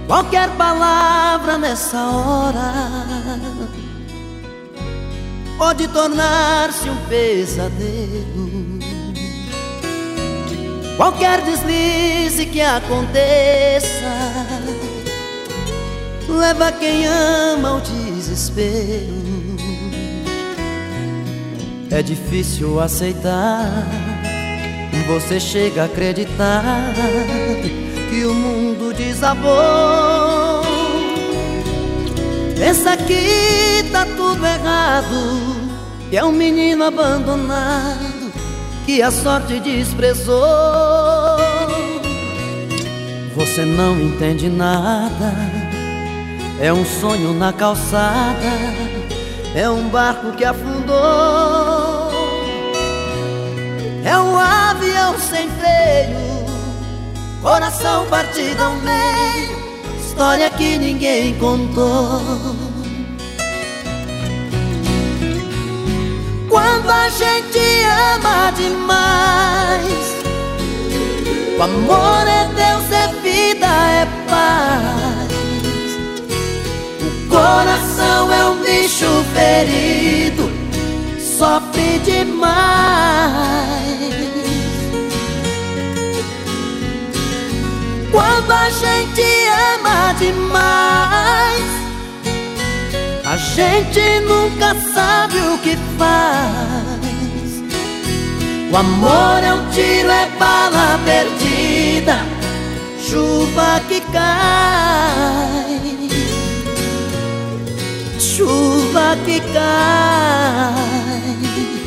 Qualquer palavra nessa hora pode tornar-se um pesadelo. Qualquer deslize que aconteça leva quem ama ao desespero. É difícil aceitar, você chega a acreditar que o mundo desabou. Pensa que tá tudo errado, que é um menino abandonado que a sorte desprezou. Você não entende nada, é um sonho na calçada, é um barco que afundou, é um avião sem freio, coração partido ao meio, história que ninguém contou. Quando a gente ama demais, o amor é Deus, é vida, é paz. O coração é um bicho ferido, sofre demais. Quando a gente ama demais, a gente nunca sabe o que faz. O amor é um tiro, é bala perdida, chuva que cai, chuva que cai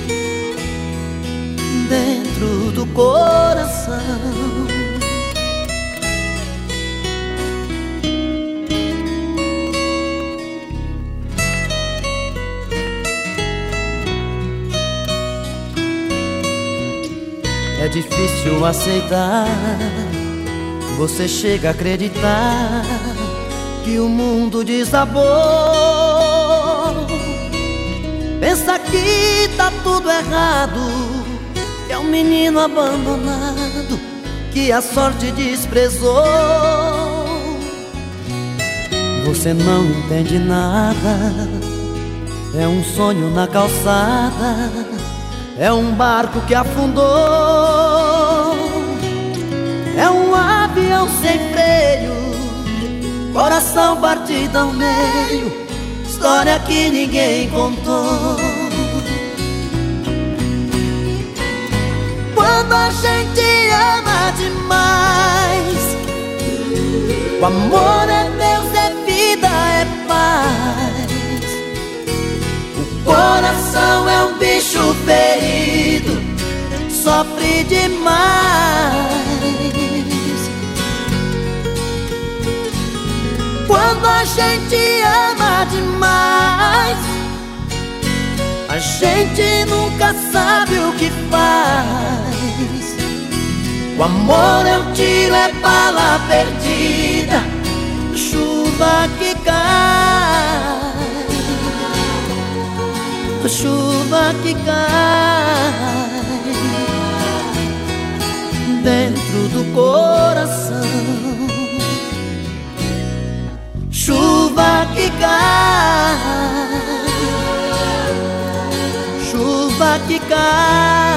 dentro do coração. É difícil aceitar, você chega a acreditar que o mundo desabou. Pensa que tá tudo errado, que é um menino abandonado que a sorte desprezou. Você não entende nada, é um sonho na calçada, é um barco que afundou, é um avião sem freio, coração partido ao meio, história que ninguém contou. Quando a gente ama demais, o amor é Deus, é vida, é paz. O coração é um bicho ferido, sofre demais. Quando a gente ama demais, a gente nunca sabe o que faz. O amor é um tiro, é bala perdida, chuva que cai, chuva que cai dentro do coração. Chuva que cai, chuva que cai